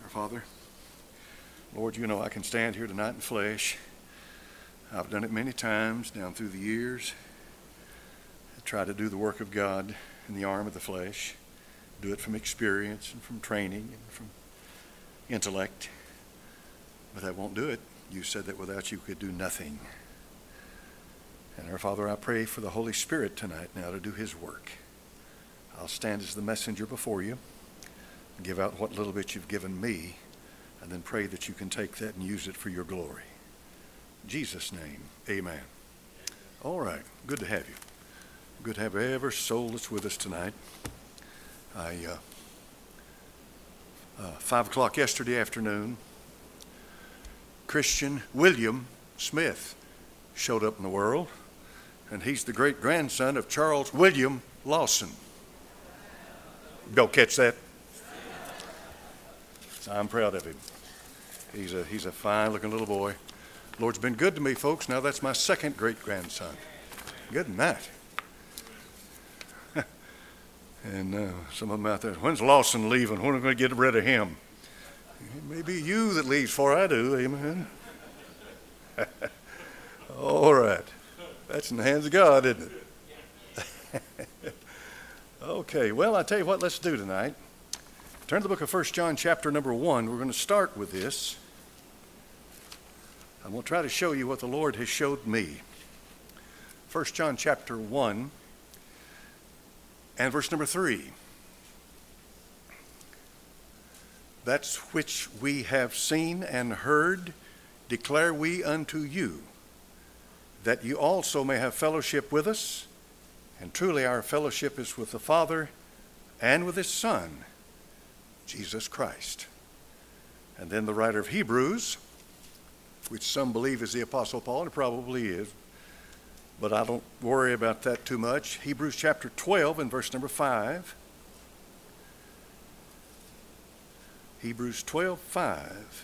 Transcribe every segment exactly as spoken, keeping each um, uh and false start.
Father. Lord, you know I can stand here tonight in flesh. I've done it many times down through the years. I try to do the work of God in the arm of the flesh. Do it from experience and from training and from intellect. But that won't do it. You said that without you could do nothing. And our Father, I pray for the Holy Spirit tonight now to do his work. I'll stand as the messenger before you, give out what little bit you've given me, and then pray that you can take that and use it for your glory. In Jesus' name, amen. All right, good to have you. Good to have every soul that's with us tonight. I, uh, uh, five o'clock yesterday afternoon, Christian William Smith showed up in the world, and he's the great-grandson of Charles William Lawson. Go catch that. I'm proud of him. He's a he's a fine-looking little boy. Lord's been good to me, folks. Now that's my second great-grandson. Good night. And uh, some of them out there, when's Lawson leaving? When are we going to get rid of him? It may be you that leaves before I do, amen. All right. That's in the hands of God, isn't it? Okay, well, I tell you what, let's do tonight. Turn to the book of First John chapter number one. We're going to start with this. I'm going to try to show you what the Lord has showed me. First John chapter one and verse number three. That's which we have seen and heard, declare we unto you, that you also may have fellowship with us. And truly our fellowship is with the Father and with his Son, Jesus Christ. And then the writer of Hebrews, which some believe is the Apostle Paul, and it probably is, but I don't worry about that too much. Hebrews chapter twelve and verse number five. Hebrews twelve, five.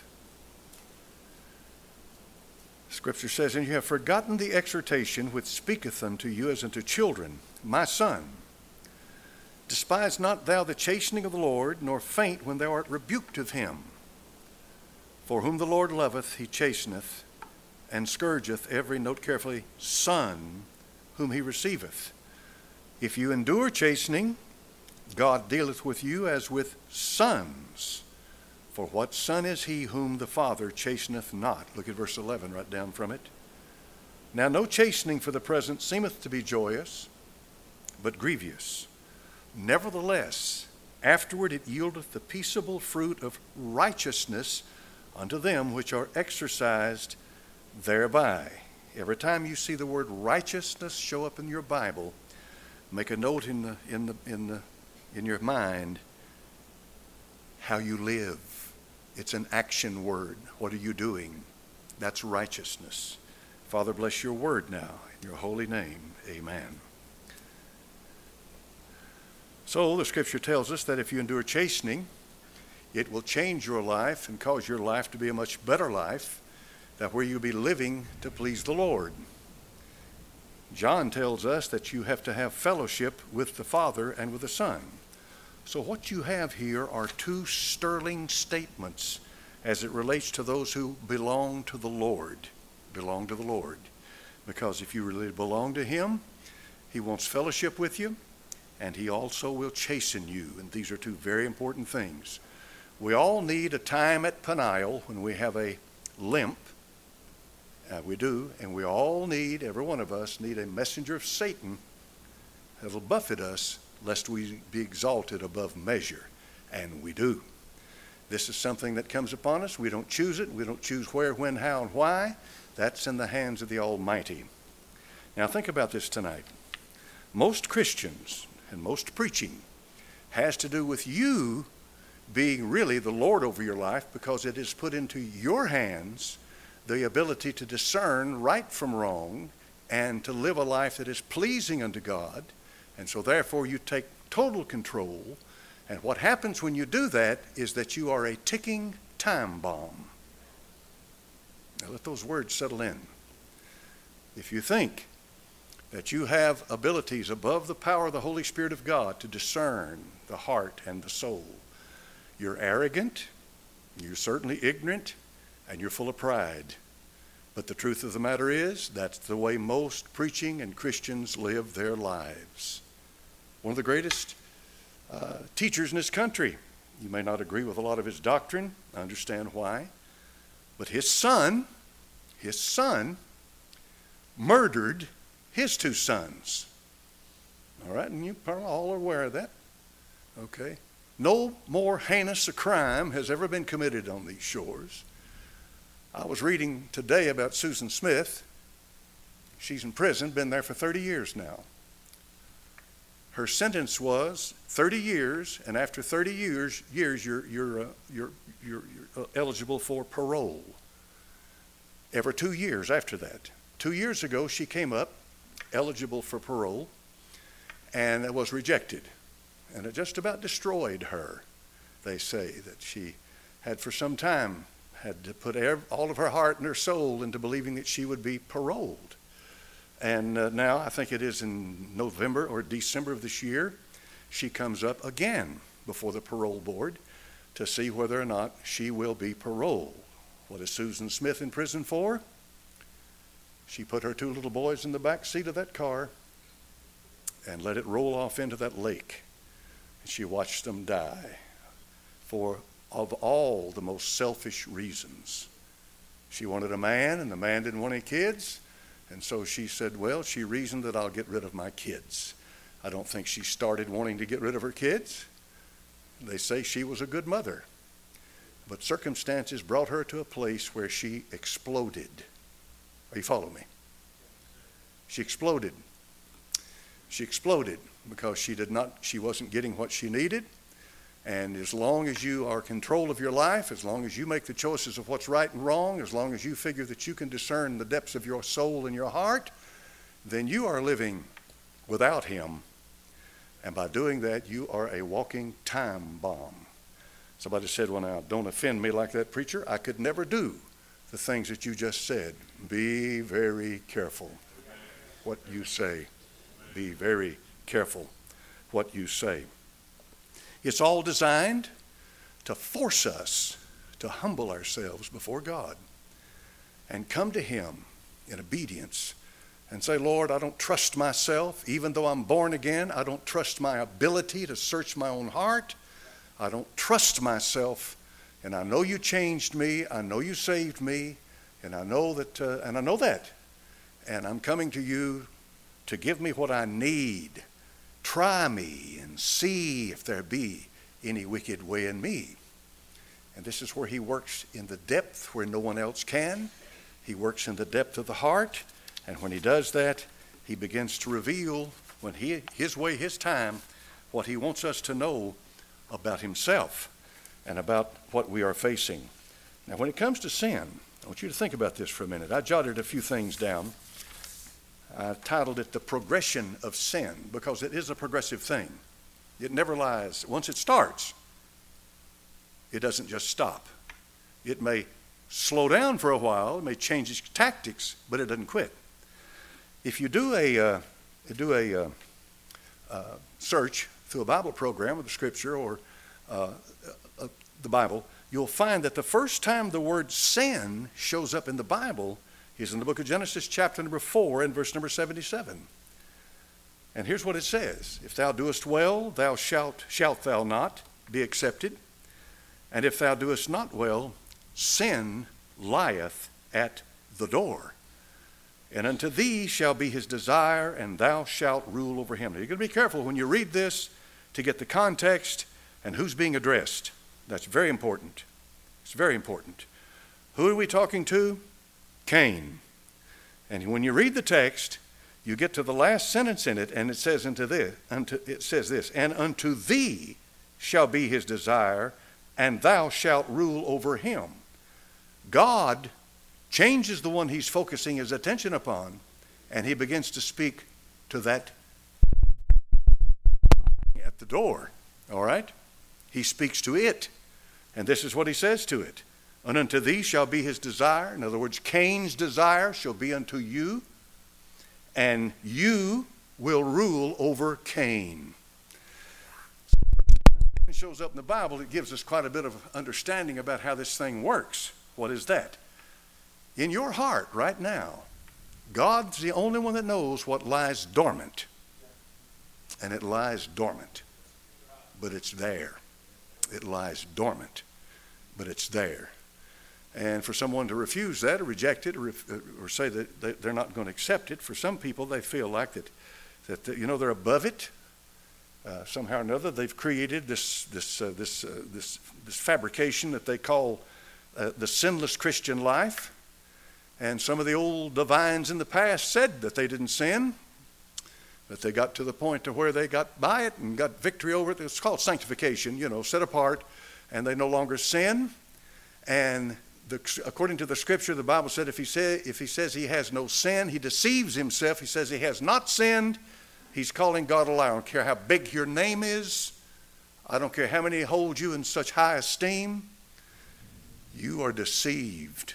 Scripture says, and you have forgotten the exhortation which speaketh unto you as unto children. My son, despise not thou the chastening of the Lord, nor faint when thou art rebuked of him. For whom the Lord loveth, he chasteneth, and scourgeth every, note carefully, son whom he receiveth. If you endure chastening, God dealeth with you as with sons. For what son is he whom the Father chasteneth not? Look at verse eleven right down from it. Now no chastening for the present seemeth to be joyous, but grievous. Nevertheless, afterward it yieldeth the peaceable fruit of righteousness unto them which are exercised thereby. Every time you see the word righteousness show up in your Bible, make a note in the in the in the in your mind how you live. It's an action word. What are you doing? That's righteousness. Father, bless your word now. In your holy name, amen. So the scripture tells us that if you endure chastening, it will change your life and cause your life to be a much better life, that where you'll be living to please the Lord. John tells us that you have to have fellowship with the Father and with the Son. So what you have here are two sterling statements as it relates to those who belong to the Lord. Belong to the Lord. Because if you really belong to him, he wants fellowship with you, and he also will chasten you. And these are two very important things. We all need a time at Peniel when we have a limp. Uh, we do. And we all need, every one of us, need a messenger of Satan that will buffet us lest we be exalted above measure. And we do. This is something that comes upon us. We don't choose it. We don't choose where, when, how, and why. That's in the hands of the Almighty. Now think about this tonight. Most Christians and most preaching has to do with you being really the Lord over your life, because it is put into your hands the ability to discern right from wrong and to live a life that is pleasing unto God. And so therefore you take total control. And what happens when you do that is that you are a ticking time bomb. Now let those words settle in. If you think that you have abilities above the power of the Holy Spirit of God to discern the heart and the soul, you're arrogant, You're certainly ignorant, and you're full of pride. But the truth of the matter is, that's the way most preaching and Christians live their lives. One of the greatest uh, teachers in this country. You may not agree with a lot of his doctrine. I understand why. But his son, his son, murdered his two sons. All right, and you probably all are aware of that. Okay. No more heinous a crime has ever been committed on these shores. I was reading today about Susan Smith. She's in prison, been there for thirty years now. Her sentence was thirty years, and after thirty years, years you're, you're, uh, you're, you're, you're uh, eligible for parole. Every two years after that. Two years ago, she came up eligible for parole, and it was rejected. And it just about destroyed her. They say that she had for some time had to put all of her heart and her soul into believing that she would be paroled. And uh, now, I think it is in November or December of this year, she comes up again before the parole board to see whether or not she will be paroled. What is Susan Smith in prison for? She put her two little boys in the back seat of that car and let it roll off into that lake. And she watched them die for, of all, the most selfish reasons. She wanted a man, and the man didn't want any kids. And so she said, well, she reasoned that I'll get rid of my kids. I don't think she started wanting to get rid of her kids. They say she was a good mother. But circumstances brought her to a place where she exploded. Are you following me? She exploded. She exploded because she did not, she wasn't getting what she needed. And as long as you are in control of your life, as long as you make the choices of what's right and wrong, as long as you figure that you can discern the depths of your soul and your heart, then you are living without him. And by doing that, you are a walking time bomb. Somebody said, well, now, don't offend me like that, preacher. I could never do the things that you just said. Be very careful what you say. Be very careful what you say. It's all designed to force us to humble ourselves before God and come to him in obedience and say, Lord, I don't trust myself. Even though I'm born again, I don't trust my ability to search my own heart. I don't trust myself. And I know you changed me. I know you saved me. And I know that, uh, and I know that. And I'm coming to you to give me what I need. Try me and see if there be any wicked way in me. And this is where he works in the depth where no one else can. He works in the depth of the heart. And when he does that, he begins to reveal, when he, his way, his time, what he wants us to know about himself and about what we are facing. Now, when it comes to sin, I want you to think about this for a minute. I jotted a few things down. I titled it The Progression of Sin, because it is a progressive thing. It never lies. Once it starts, it doesn't just stop. It may slow down for a while, it may change its tactics, but it doesn't quit. If you do a, uh, do a uh, uh, search through a Bible program of the Scripture or uh, uh, the Bible, you'll find that the first time the word sin shows up in the Bible is in the book of Genesis, chapter number four, and verse number seventy-seven. And here's what it says. If thou doest well, thou shalt, shalt thou not be accepted. And if thou doest not well, sin lieth at the door. And unto thee shall be his desire, and thou shalt rule over him. Now, you're going to be careful when you read this to get the context and who's being addressed. That's very important. It's very important. Who are we talking to? Cain. And when you read the text, you get to the last sentence in it, and it says unto this, unto, it says this, and unto thee shall be his desire, and thou shalt rule over him. God changes the one he's focusing his attention upon, and he begins to speak to that at the door. All right? He speaks to it. And this is what he says to it. And unto thee shall be his desire. In other words, Cain's desire shall be unto you, and you will rule over Cain. shows up in the Bible, it gives us quite a bit of understanding about how this thing works. What is that? In your heart right now, God's the only one that knows what lies dormant. And it lies dormant, but it's there. It lies dormant, but it's there. And for someone to refuse that or reject it or, or say that they're not going to accept it, for some people they feel like that, that you know, they're above it. Uh, somehow or another, they've created this this uh, this uh, this this fabrication that they call uh, the sinless Christian life. And some of the old divines in the past said that they didn't sin, but they got to the point to where they got by it and got victory over it. It's called sanctification, you know, set apart, and they no longer sin. And the, according to the Scripture, the Bible said if he say if he says he has no sin, he deceives himself. He says he has not sinned. He's calling God a liar. I don't care how big your name is. I don't care how many hold you in such high esteem. You are deceived.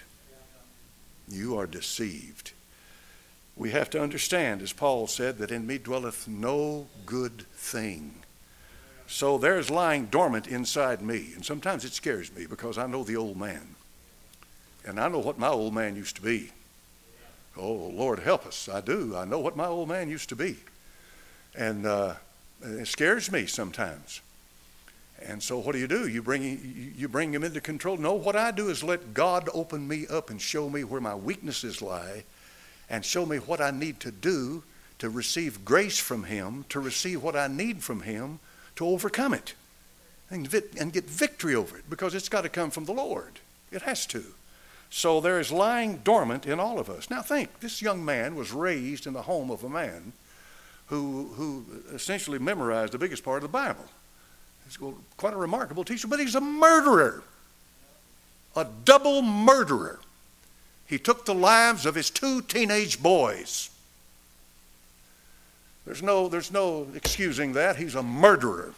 You are deceived. We have to understand, as Paul said, that in me dwelleth no good thing. So there's lying dormant inside me. And sometimes it scares me because I know the old man. And I know what my old man used to be. Oh, Lord help us. I do. I know what my old man used to be. And uh, it scares me sometimes. And so what do you do? You bring, you bring him into control. No, what I do is let God open me up and show me where my weaknesses lie and show me what I need to do to receive grace from him, to receive what I need from him to overcome it and, and get victory over it, because it's got to come from the Lord. It has to. So there is lying dormant in all of us. Now think, this young man was raised in the home of a man who, who essentially memorized the biggest part of the Bible. He's quite a remarkable teacher, but he's a murderer, a double murderer. He took the lives of his two teenage boys. There's no, there's no excusing that. He's a murderer.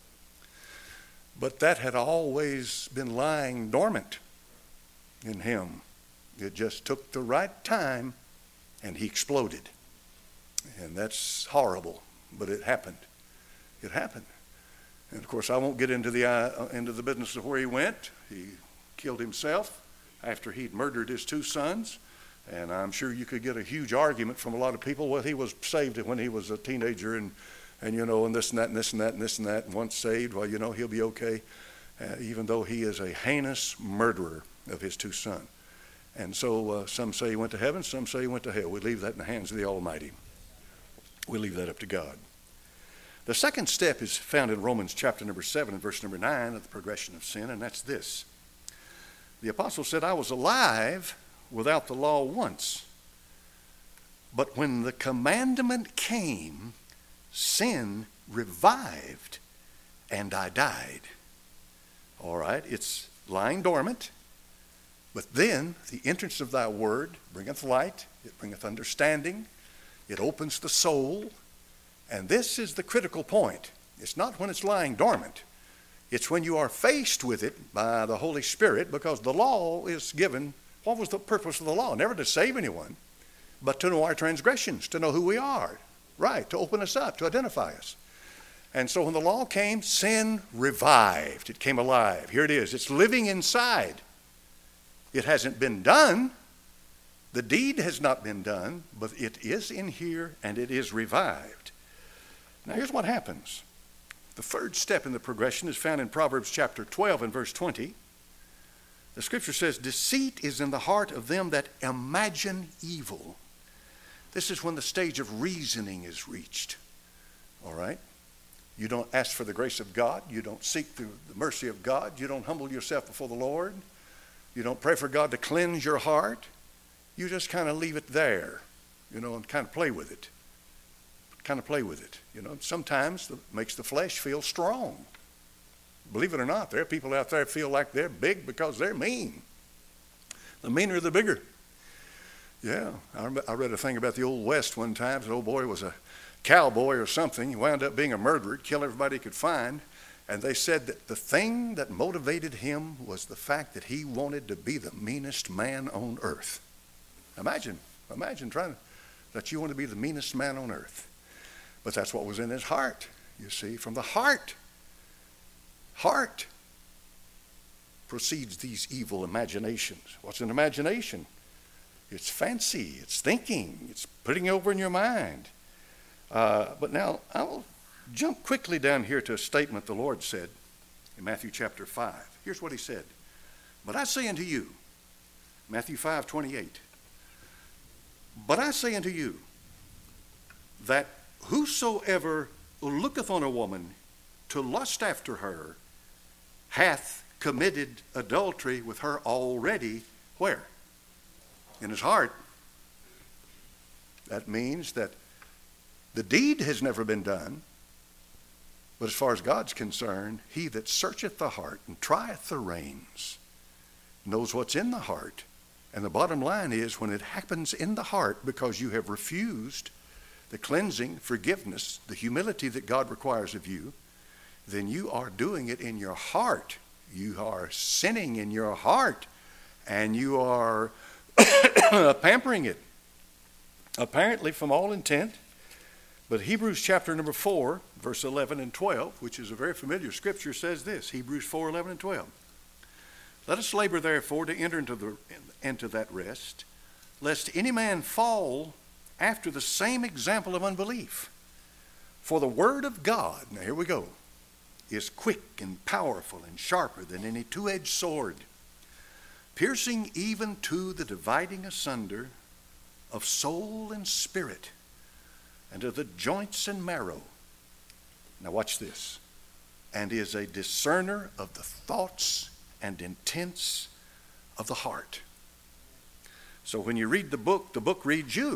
But that had always been lying dormant in him. It just took the right time and he exploded. And that's horrible, but it happened. It happened. And of course, I won't get into the uh, into the business of where he went. He killed himself after he'd murdered his two sons. And I'm sure you could get a huge argument from a lot of people. Well, he was saved when he was a teenager, and, and you know, and this and that and this and that and this and that, and once saved, well, you know, he'll be okay, uh, even though he is a heinous murderer of his two sons. And so uh, some say he went to heaven, some say he went to hell. We leave that in the hands of the Almighty. We leave that up to God. The second step is found in Romans chapter number seven and verse number nine of the progression of sin, and that's this. The apostle said, I was alive without the law once, but when the commandment came, sin revived and I died. All right, it's lying dormant, but then the entrance of thy word bringeth light, it bringeth understanding, it opens the soul. And this is the critical point. It's not when it's lying dormant. It's when you are faced with it by the Holy Spirit, because the law is given. What was the purpose of the law? Never to save anyone, but to know our transgressions, to know who we are, right, to open us up, to identify us. And so when the law came, sin revived. It came alive. Here it is. It's living inside. It hasn't been done. The deed has not been done, but it is in here and it is revived. Now here's what happens. The third step in the progression is found in Proverbs chapter twelve and verse twenty. The scripture says, deceit is in the heart of them that imagine evil. This is when the stage of reasoning is reached. All right? You don't ask for the grace of God. You don't seek the mercy of God. You don't humble yourself before the Lord. You don't pray for God to cleanse your heart. You just kind of leave it there, you know, and kind of play with it. Kind of play with it. You know, sometimes it makes the flesh feel strong. Believe it or not, there are people out there that feel like they're big because they're mean. The meaner, the bigger. Yeah, I, I read a thing about the Old West one time. The old boy was a cowboy or something. He wound up being a murderer, killed everybody he could find. And they said that the thing that motivated him was the fact that he wanted to be the meanest man on earth. Imagine, imagine trying to, that you want to be the meanest man on earth. But that's what was in his heart, you see. From the heart heart proceeds these evil imaginations. What's an imagination? It's fancy, it's thinking, it's putting over in your mind. Uh, but now I'll jump quickly down here to a statement the Lord said in Matthew chapter five. Here's what he said. But I say unto you, Matthew five twenty-eight, but I say unto you that whosoever looketh on a woman to lust after her hath committed adultery with her already, where? In his heart. That means that the deed has never been done, but as far as God's concerned, he that searcheth the heart and trieth the reins knows what's in the heart. And the bottom line is, when it happens in the heart because you have refused the cleansing, forgiveness, the humility that God requires of you, then you are doing it in your heart. You are sinning in your heart, and you are pampering it, apparently from all intent. But Hebrews chapter number four, verse eleven and twelve, which is a very familiar scripture, says this, Hebrews four, eleven and twelve. Let us labor therefore to enter into, the, into that rest, lest any man fall after the same example of unbelief. For the word of God, now here we go, is quick and powerful and sharper than any two-edged sword, piercing even to the dividing asunder of soul and spirit, and to the joints and marrow. Now watch this. And is a discerner of the thoughts and intents of the heart. So when you read the book, the book reads you.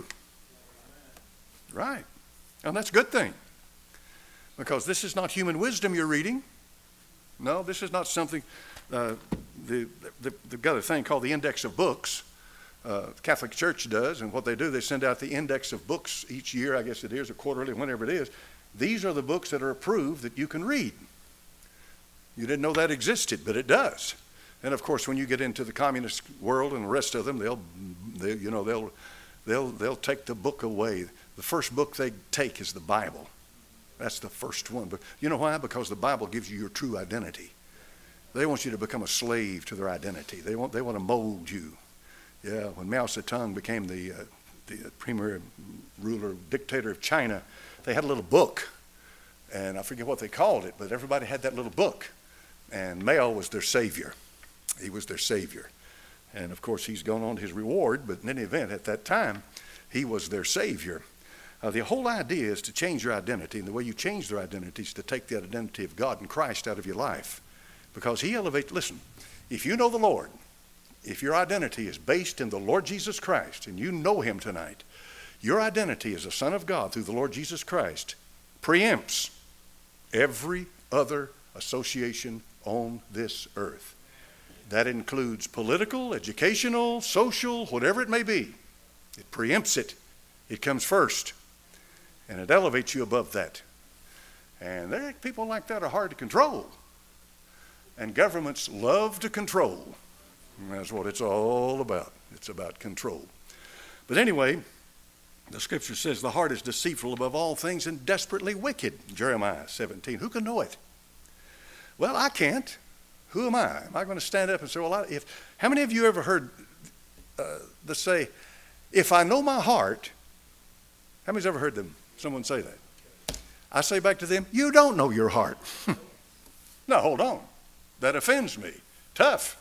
Right. And that's a good thing. Because this is not human wisdom you're reading. No, this is not something, uh, the, the, they've got a thing called the Index of Books. Uh, the Catholic Church does, and what they do, they send out the index of books each year, I guess it is, or quarterly, whenever it is. These are the books that are approved that you can read. You didn't know that existed, but it does. And of course, when you get into the communist world and the rest of them, they'll, they, you know, they'll, they'll, they'll take the book away. The first book they take is the Bible. That's the first one. But you know why? Because the Bible gives you your true identity. They want you to become a slave to their identity. They want, they want to mold you. Yeah, when Mao Zedong became the, uh, the premier ruler, dictator of China, they had a little book. And I forget what they called it, but everybody had that little book. And Mao was their savior. He was their savior. And of course, he's gone on to his reward, but in any event, at that time, he was their savior. Uh, the whole idea is to change your identity, and the way you change their identity is to take the identity of God and Christ out of your life. Because he elevates, listen, if you know the Lord, if your identity is based in the Lord Jesus Christ, and you know him tonight, your identity as a son of God through the Lord Jesus Christ preempts every other association on this earth. That includes political, educational, social, whatever it may be. It preempts it. It comes first. And it elevates you above that. And there, people like that are hard to control. And governments love to control. And that's what it's all about. It's about control. But anyway, the scripture says the heart is deceitful above all things and desperately wicked. Jeremiah seventeen. Who can know it? Well, I can't. Who am I? Am I going to stand up and say, well, I, if, how many of you ever heard uh, the say, if I know my heart, how many's ever heard them, someone say that? I say back to them, you don't know your heart. No, hold on. That offends me. Tough.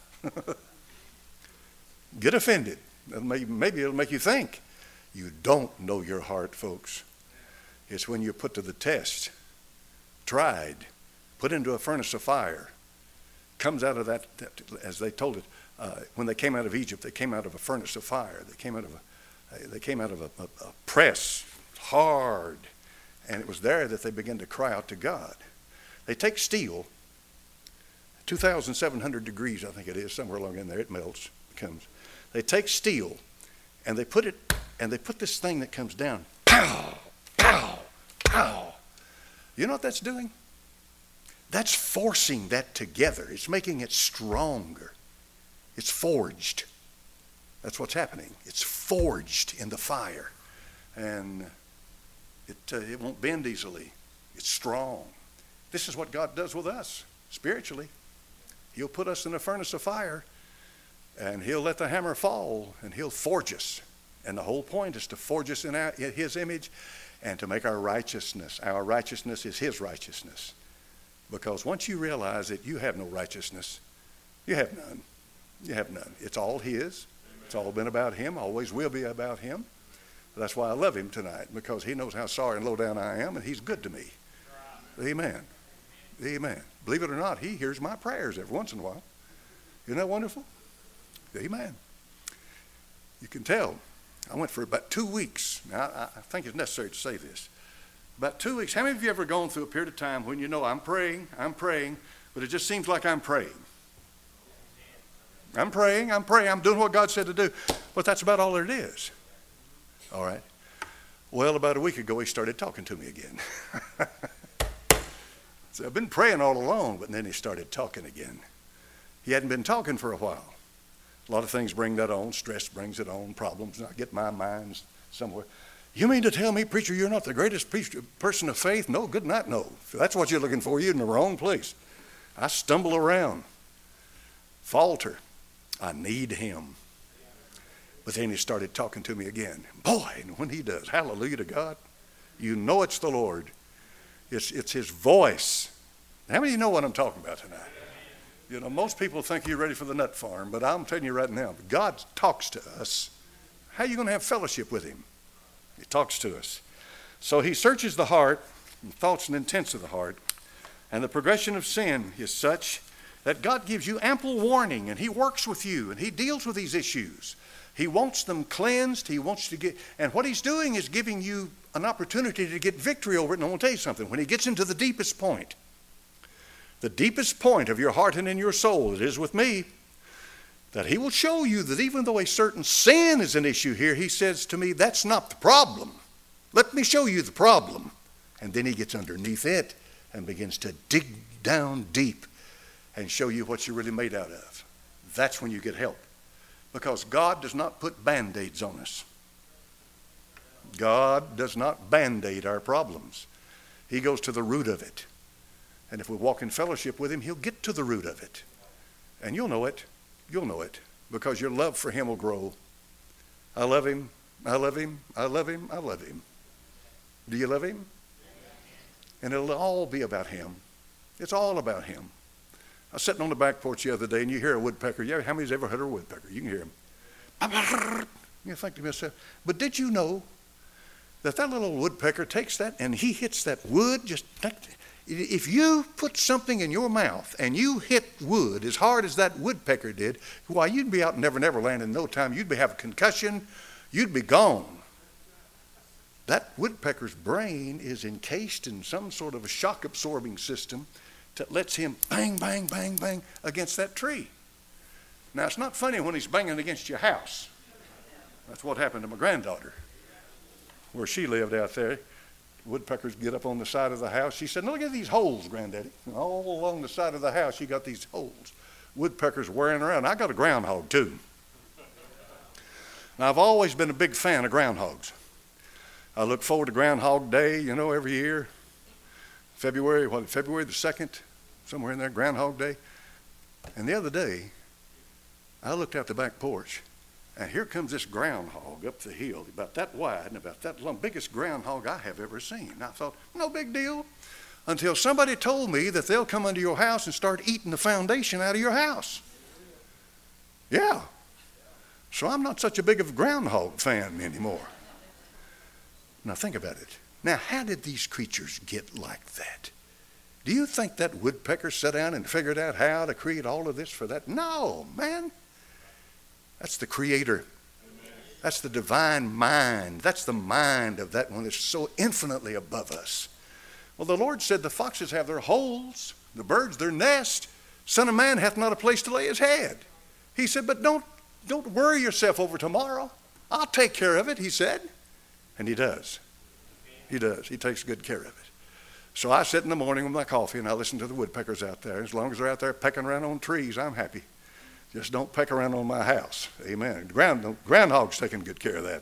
Get offended. Maybe it'll make you think. You don't know your heart, folks. It's when you're put to the test, tried, put into a furnace of fire, comes out of that, as they told it, uh, when they came out of Egypt, they came out of a furnace of fire. They came out of a, they came out of a, a, a press, hard, and it was there that they began to cry out to God. They take steel, two thousand seven hundred degrees, I think it is, somewhere along in there, it melts, becomes. They take steel, and they put it, and they put this thing that comes down, pow, pow, pow. You know what that's doing? That's forcing that together. It's making it stronger. It's forged. That's what's happening. It's forged in the fire. And it, uh, it won't bend easily. It's strong. This is what God does with us. spiritually. He'll put us in a furnace of fire, and he'll let the hammer fall, and he'll forge us. And the whole point is to forge us in, our, in his image and to make our righteousness. Our righteousness is his righteousness. Because once you realize that you have no righteousness, you have none. You have none. It's all his. It's all been about him, always will be about him. That's why I love him tonight, because he knows how sorry and low down I am, and he's good to me. Amen. Amen. Believe it or not, he hears my prayers every once in a while. Isn't that wonderful? Amen. You can tell. I went for about two weeks. Now, I, I think it's necessary to say this. About two weeks. How many of you ever gone through a period of time when you know I'm praying, I'm praying, but it just seems like I'm praying? I'm praying, I'm praying, I'm doing what God said to do, but that's about all it is. All right. Well, about a week ago, he started talking to me again. So I've been praying all along, but then he started talking again. He hadn't been talking for a while. A lot of things bring that on. Stress brings it on. Problems. I get my mind somewhere. You mean to tell me, preacher, you're not the greatest preacher, person of faith? No, good night, no. If that's what you're looking for, you're in the wrong place. I stumble around, falter. I need him. But then he started talking to me again. Boy, and when he does, hallelujah to God, you know it's the Lord. It's, it's his voice. How many of you know what I'm talking about tonight? You know, most people think you're ready for the nut farm, but I'm telling you right now, God talks to us. How are you going to have fellowship with him? He talks to us. So he searches the heart, and thoughts and intents of the heart, and the progression of sin is such that God gives you ample warning, and he works with you, and he deals with these issues. He wants them cleansed. He wants to get, and what he's doing is giving you an opportunity to get victory over it. And I want to tell you something. When he gets into the deepest point, the deepest point of your heart and in your soul, it is with me, that he will show you that even though a certain sin is an issue here, he says to me, that's not the problem. Let me show you the problem. And then he gets underneath it and begins to dig down deep and show you what you're really made out of. That's when you get help. Because God does not put Band-Aids on us. God does not Band-Aid our problems. He goes to the root of it. And if we walk in fellowship with him, he'll get to the root of it. And you'll know it. You'll know it. Because your love for him will grow. I love him. I love him. I love him. I love him. Do you love him? And it'll all be about him. It's all about him. I was sitting on the back porch the other day, and you hear a woodpecker. Yeah, how many's ever heard a woodpecker? You can hear him. You think to yourself, but did you know that that little woodpecker takes that and he hits that wood just... If you put something in your mouth and you hit wood as hard as that woodpecker did, why, you'd be out in Never Never Land in no time. You'd be having a concussion. You'd be gone. That woodpecker's brain is encased in some sort of a shock-absorbing system that lets him bang, bang, bang, bang against that tree. Now, it's not funny when he's banging against your house. That's what happened to my granddaughter, where she lived out there. Woodpeckers get up on the side of the house. She said, no, look at these holes, Granddaddy. And all along the side of the house, you got these holes. Woodpeckers wearing around. I got a groundhog, too. Now, I've always been a big fan of groundhogs. I look forward to Groundhog Day, you know, every year. February, what, February the second, somewhere in there, Groundhog Day. And the other day, I looked out the back porch, and here comes this groundhog up the hill, about that wide and about that long, biggest groundhog I have ever seen. And I thought, no big deal, until somebody told me that they'll come under your house and start eating the foundation out of your house. Yeah. So I'm not such a big of a groundhog fan anymore. Now think about it. Now, how did these creatures get like that? Do you think that woodpecker sat down and figured out how to create all of this for that? No, man. That's the creator. That's the divine mind. That's the mind of that one that's so infinitely above us. Well, the Lord said the foxes have their holes, the birds their nest. Son of man hath not a place to lay his head. He said, but don't, don't worry yourself over tomorrow. I'll take care of it, he said. And he does. He does. He takes good care of it. So I sit in the morning with my coffee and I listen to the woodpeckers out there. As long as they're out there pecking around on trees, I'm happy. Just don't peck around on my house. Amen. Ground, groundhog's taking good care of that.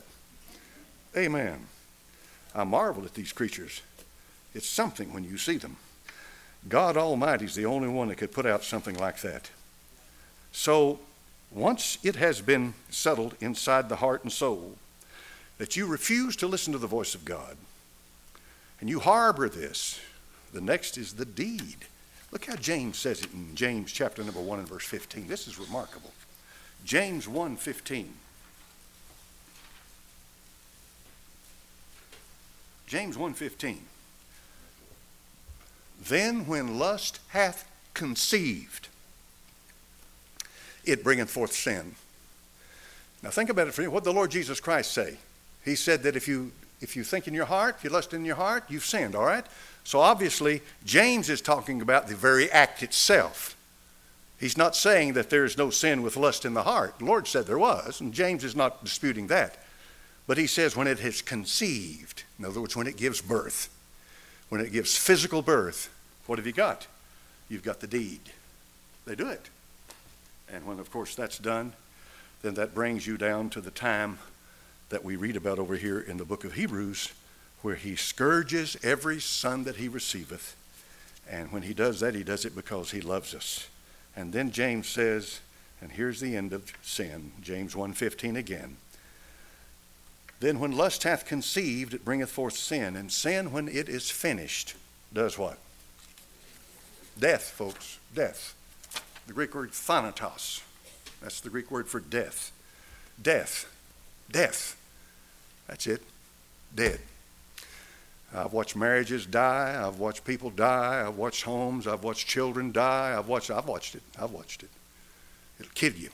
Amen. I marvel at these creatures. It's something when you see them. God Almighty is the only one that could put out something like that. So once it has been settled inside the heart and soul that you refuse to listen to the voice of God, and you harbor this, the next is the deed. Look how James says it in James chapter number one and verse fifteen. This is remarkable. James one fifteen. James one fifteen. Then when lust hath conceived, it bringeth forth sin. Now think about it for you. What did the Lord Jesus Christ say? He said that if you if you think in your heart, if you lust in your heart, you've sinned, all right? So obviously, James is talking about the very act itself. He's not saying that there's no sin with lust in the heart. The Lord said there was, and James is not disputing that. But he says when it has conceived, in other words, when it gives birth, when it gives physical birth, what have you got? You've got the deed. They do it. And when, of course, that's done, then that brings you down to the time that we read about over here in the book of Hebrews, where he scourges every son that he receiveth. And when he does that, he does it because he loves us. And then James says, and here's the end of sin, James one fifteen again. Then when lust hath conceived, it bringeth forth sin. And sin, when it is finished, does what? Death, folks, death. The Greek word thanatos. That's the Greek word for death. Death. Death. That's it. Dead. I've watched marriages die. I've watched people die. I've watched homes. I've watched children die. I've watched, I've watched it. I've watched it. It'll kill you.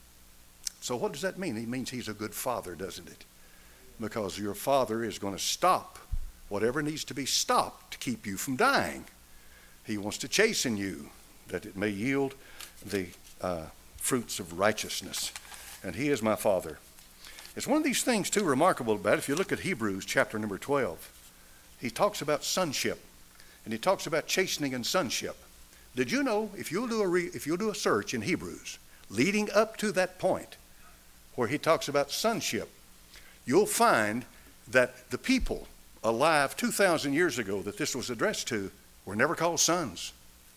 So what does that mean? It means he's a good father, doesn't it? Because your father is going to stop whatever needs to be stopped to keep you from dying. He wants to chasten you that it may yield the uh, fruits of righteousness. And he is my father. It's one of these things, too, remarkable about it. If you look at Hebrews chapter number twelve, he talks about sonship, and he talks about chastening and sonship. Did you know, if you'll do a, re, if you'll do a search in Hebrews, leading up to that point where he talks about sonship, you'll find that the people alive two thousand years ago that this was addressed to were never called sons.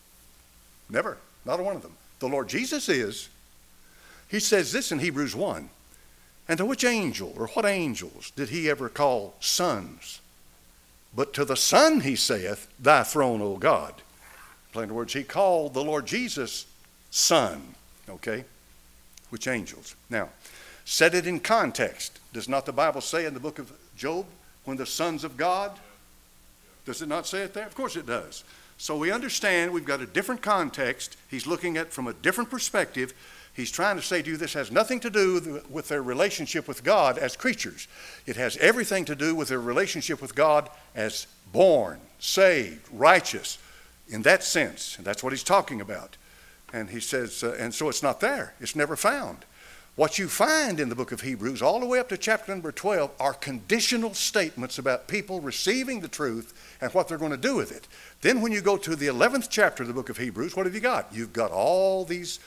Never. Not one of them. The Lord Jesus is. He says this in Hebrews one. And to which angel or what angels did he ever call sons? But to the Son he saith, thy throne, O God. In plain words, he called the Lord Jesus son. Okay? Which angels? Now, set it in context. Does not the Bible say in the book of Job, when the sons of God? Does it not say it there? Of course it does. So we understand we've got a different context. He's looking at it from a different perspective. He's trying to say to you this has nothing to do with their relationship with God as creatures. It has everything to do with their relationship with God as born, saved, righteous, in that sense. And that's what he's talking about. And he says, uh, and so it's not there. It's never found. What you find in the book of Hebrews, all the way up to chapter number twelve, are conditional statements about people receiving the truth and what they're going to do with it. Then when you go to the eleventh chapter of the book of Hebrews, what have you got? You've got all these,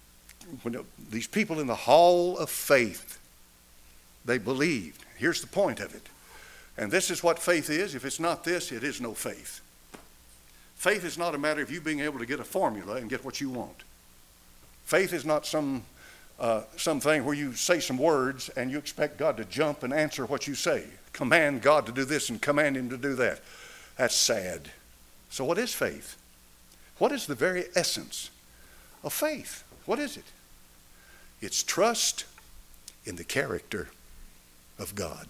these people in the hall of faith. They believed. Here's the point of it. And this is what faith is. If it's not this, it is no faith. Faith is not a matter of you being able to get a formula and get what you want. Faith is not some Uh, something where you say some words and you expect God to jump and answer what you say. Command God to do this and command him to do that. That's sad. So what is faith? What is the very essence of faith? What is it? It's trust in the character of God.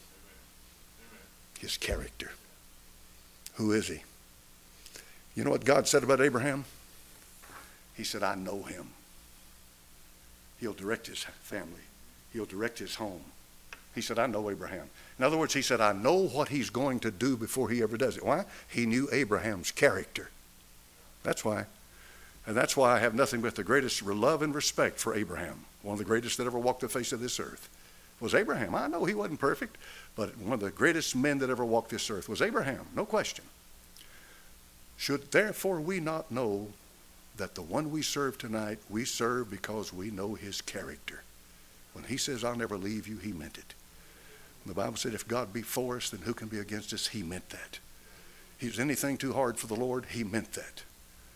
His character. Who is he? You know what God said about Abraham? He said, I know him. He'll direct his family. He'll direct his home. He said, I know Abraham. In other words, he said, I know what he's going to do before he ever does it. Why? He knew Abraham's character. That's why. And that's why I have nothing but the greatest love and respect for Abraham. One of the greatest that ever walked the face of this earth was Abraham. I know he wasn't perfect, but one of the greatest men that ever walked this earth was Abraham. No question. Should therefore we not know that the one we serve tonight, we serve because we know his character. When he says, I'll never leave you, he meant it. And the Bible said, if God be for us, then who can be against us? He meant that. Is anything too hard for the Lord? He meant that.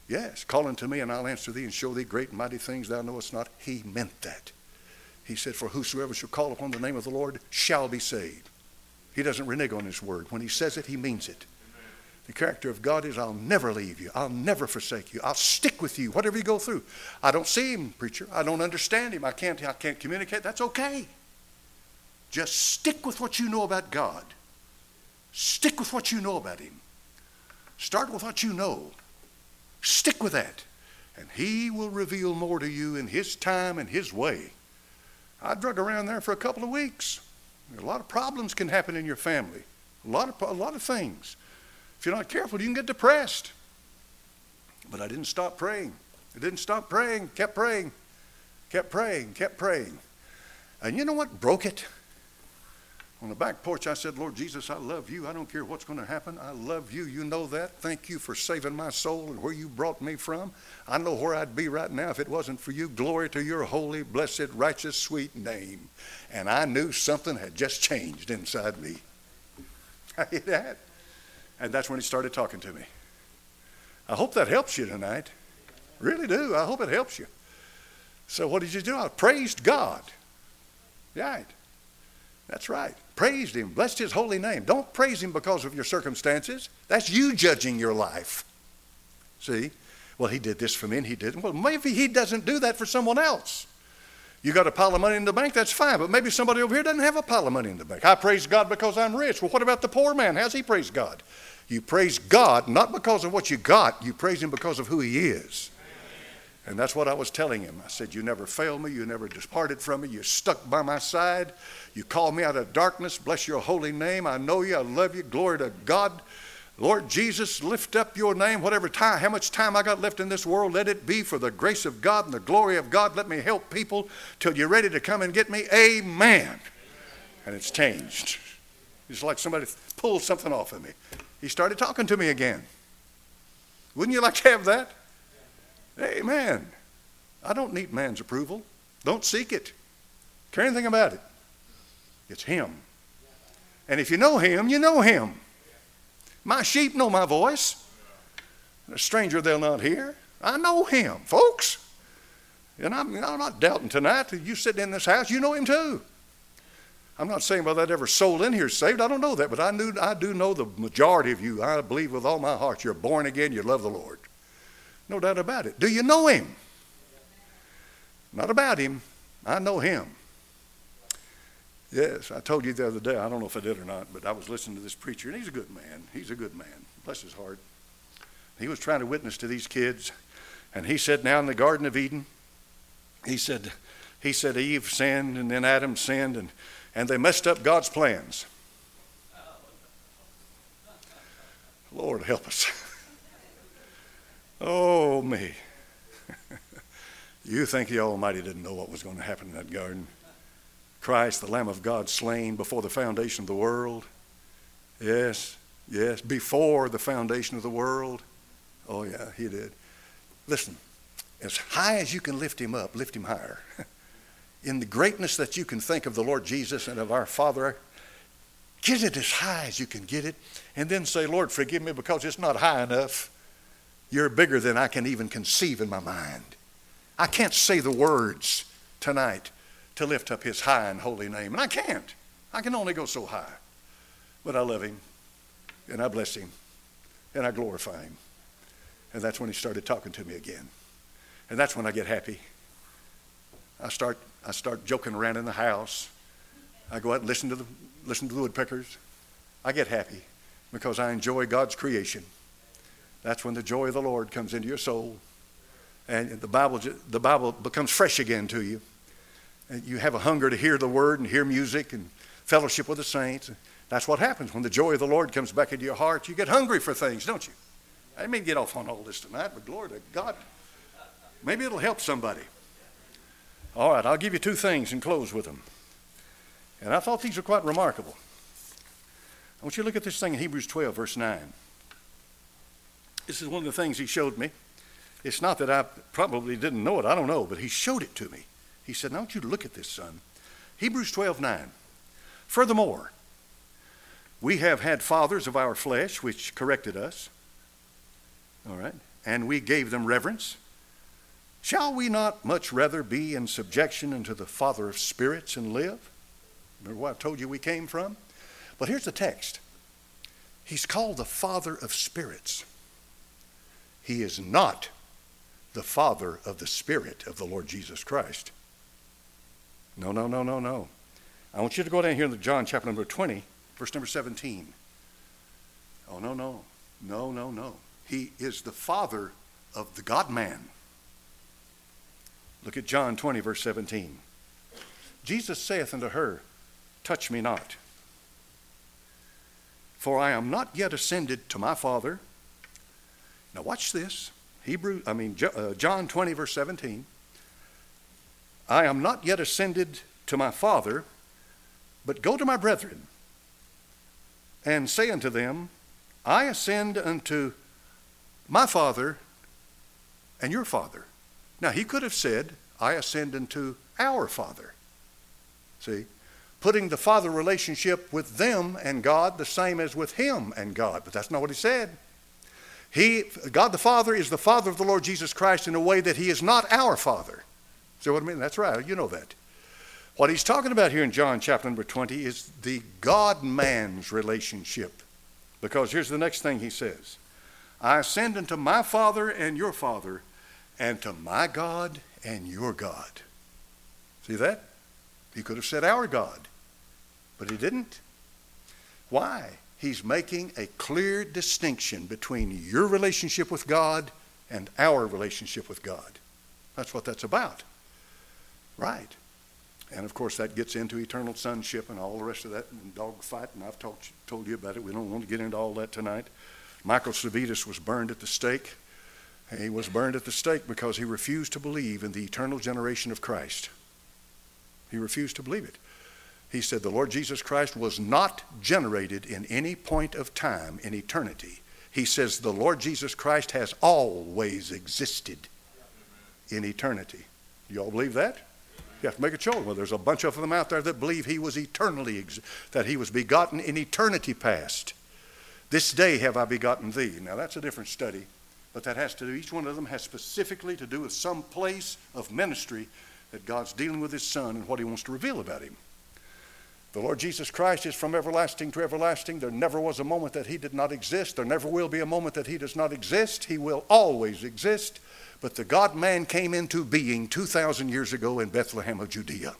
Yes, call unto me and I'll answer thee and show thee great and mighty things thou knowest not. He meant that. He said, for whosoever shall call upon the name of the Lord shall be saved. He doesn't renege on his word. When he says it, he means it. The character of God is, I'll never leave you. I'll never forsake you. I'll stick with you, whatever you go through. I don't see him, preacher. I don't understand him. I can't, I can't communicate. That's okay. Just stick with what you know about God. Stick with what you know about him. Start with what you know. Stick with that. And he will reveal more to you in his time and his way. I drug around there for a couple of weeks. A lot of problems can happen in your family. A lot of, a lot of things. If you're not careful, you can get depressed. But I didn't stop praying. I didn't stop praying, kept praying, kept praying, kept praying. And you know what broke it? On the back porch, I said, Lord Jesus, I love you. I don't care what's going to happen. I love you. You know that. Thank you for saving my soul and where you brought me from. I know where I'd be right now if it wasn't for you. Glory to your holy, blessed, righteous, sweet name. And I knew something had just changed inside me. It had. And that's when he started talking to me. I hope that helps you tonight. Really do. I hope it helps you. So what did you do? I praised God. Right. That's right. Praised him. Blessed his holy name. Don't praise him because of your circumstances. That's you judging your life. See? Well, he did this for me and he didn't. Well, maybe he doesn't do that for someone else. You got a pile of money in the bank, that's fine. But maybe somebody over here doesn't have a pile of money in the bank. I praise God because I'm rich. Well, what about the poor man? How's he praise God? You praise God not because of what you got. You praise him because of who he is. And that's what I was telling him. I said, you never failed me. You never departed from me. You stuck by my side. You called me out of darkness. Bless your holy name. I know you. I love you. Glory to God. Lord Jesus, lift up your name. Whatever time, how much time I got left in this world, let it be for the grace of God and the glory of God. Let me help people till you're ready to come and get me. Amen. And it's changed. It's like somebody pulled something off of me. He started talking to me again. Wouldn't you like to have that? Amen. I don't need man's approval. Don't seek it. Care anything about it. It's him. And if you know him, you know him. My sheep know my voice. A stranger they'll not hear. I know him, folks. And I'm, I'm not doubting tonight that you sitting in this house, you know him too. I'm not saying whether that ever soul in here is saved. I don't know that, but I knew I do know the majority of you. I believe with all my heart you're born again, you love the Lord. No doubt about it. Do you know him? Not about him. I know him. Yes, I told you the other day, I don't know if I did or not, but I was listening to this preacher, and he's a good man. He's a good man. Bless his heart. He was trying to witness to these kids, and he said now in the Garden of Eden, he said, he said Eve sinned, and then Adam sinned, and, and they messed up God's plans. Lord help us. Oh, me. You think the Almighty didn't know what was going to happen in that garden? Christ, the Lamb of God, slain before the foundation of the world. Yes, yes, before the foundation of the world. Oh, yeah, he did. Listen, as high as you can lift him up, lift him higher. In the greatness that you can think of the Lord Jesus and of our Father, get it as high as you can get it, and then say, Lord, forgive me because it's not high enough. You're bigger than I can even conceive in my mind. I can't say the words tonight to lift up his high and holy name. And I can't. I can only go so high. But I love him, and I bless him, and I glorify him. And that's when he started talking to me again. And that's when I get happy. I start I start joking around in the house. I go out and listen to the listen to the woodpeckers. I get happy because I enjoy God's creation. That's when the joy of the Lord comes into your soul. And the Bible, the Bible becomes fresh again to you. And you have a hunger to hear the word and hear music and fellowship with the saints. That's what happens when the joy of the Lord comes back into your heart. You get hungry for things, don't you? I didn't mean to get off on all this tonight, but glory to God. Maybe it'll help somebody. All right, I'll give you two things and close with them. And I thought these were quite remarkable. I want you to look at this thing in Hebrews twelve, verse nine. This is one of the things he showed me. It's not that I probably didn't know it. I don't know, but he showed it to me. He said, now I want you to look at this, son. Hebrews twelve nine. Furthermore, we have had fathers of our flesh which corrected us. All right. and we gave them reverence, shall we not much rather be in subjection unto the Father of spirits and live? Remember what I told you we came from? But here's the text. He's called the Father of spirits. He is not the Father of the Spirit of the Lord Jesus Christ. No, no, no, no, no. I want you to go down here in John chapter number twenty, verse number seventeen. Oh, no, no. No, no, no. He is the Father of the God-man. Look at John twenty, verse seventeen. Jesus saith unto her, touch me not, for I am not yet ascended to my Father. Now watch this. Hebrew, I mean uh, John twenty, verse seventeen. I am not yet ascended to my Father, but go to my brethren, and say unto them, I ascend unto my Father and your Father. Now he could have said, I ascend unto our Father. See, putting the Father relationship with them and God the same as with him and God, but that's not what he said. He, God the Father is the Father of the Lord Jesus Christ in a way that he is not our Father. See what I mean? That's right, you know that. What he's talking about here in John chapter number twenty is the God-man's relationship. Because here's the next thing he says. I ascend unto my Father and your Father, and to my God and your God. See that? He could have said our God, but he didn't. Why? He's making a clear distinction between your relationship with God and our relationship with God. That's what that's about. Right. And of course that gets into eternal sonship and all the rest of that and dogfight, and I've talked, told you about it. We don't want to get into all that tonight. Michael Servetus was burned at the stake. He was burned at the stake because he refused to believe in the eternal generation of Christ. He refused to believe it. He said the Lord Jesus Christ was not generated in any point of time in eternity. He says the Lord Jesus Christ has always existed in eternity. You all believe that? You have to make a choice. Well, there's a bunch of them out there that believe he was eternally, that he was begotten in eternity past. This day have I begotten thee. Now that's a different study, but that has to do, each one of them has specifically to do with some place of ministry that God's dealing with his Son and what he wants to reveal about him. The Lord Jesus Christ is from everlasting to everlasting. There never was a moment that he did not exist. There never will be a moment that he does not exist. He will always exist. But the God-man came into being two thousand years ago in Bethlehem of Judea.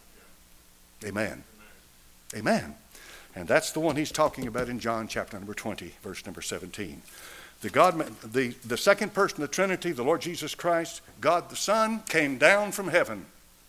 Amen. Amen. Amen. And that's the one he's talking about in John chapter number twenty, verse number seventeen. The God, the, the second person of the Trinity, the Lord Jesus Christ, God the Son, came down from heaven.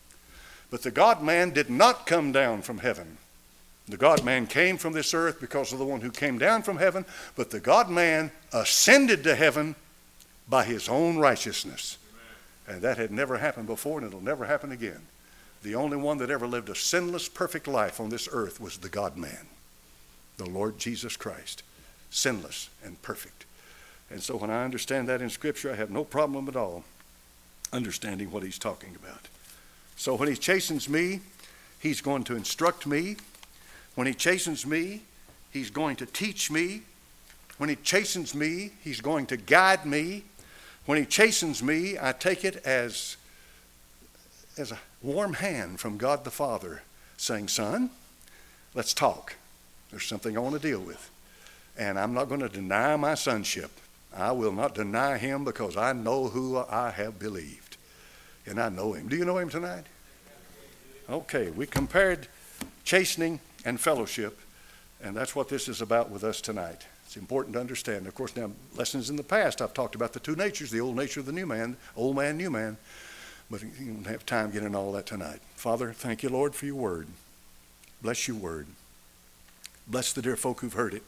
But the God-man did not come down from heaven. The God-man came from this earth because of the one who came down from heaven, but the God-man ascended to heaven by his own righteousness. Amen. And that had never happened before, and it'll never happen again. The only one that ever lived a sinless, perfect life on this earth was the God-man, the Lord Jesus Christ, sinless and perfect. And so when I understand that in Scripture, I have no problem at all understanding what he's talking about. So when he chastens me, he's going to instruct me. When he chastens me, he's going to teach me. When he chastens me, he's going to guide me. When he chastens me, I take it as, as a warm hand from God the Father saying, son, let's talk. There's something I want to deal with. And I'm not going to deny my sonship. I will not deny him because I know who I have believed. And I know him. Do you know him tonight? Okay, we compared chastening and fellowship, and that's what this is about with us tonight. It's important to understand. Of course, now, lessons in the past, I've talked about the two natures, the old nature of the new man, old man, new man, but you don't have time getting into all that tonight. Father, thank you, Lord, for your word. Bless your word. Bless the dear folk who've heard it.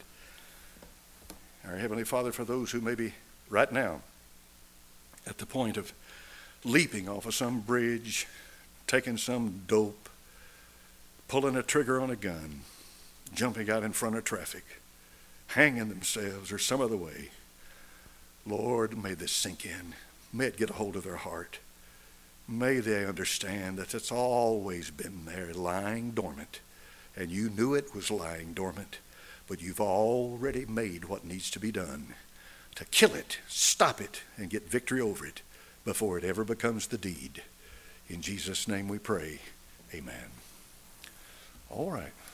Our Heavenly Father, for those who may be right now at the point of leaping off of some bridge, taking some dope, pulling a trigger on a gun, jumping out in front of traffic, hanging themselves or some other way. Lord, may this sink in. May it get a hold of their heart. May they understand that it's always been there lying dormant, and you knew it was lying dormant, but you've already made what needs to be done. to kill it, stop it, and get victory over it before it ever becomes the deed. In Jesus' name we pray. Amen. All right.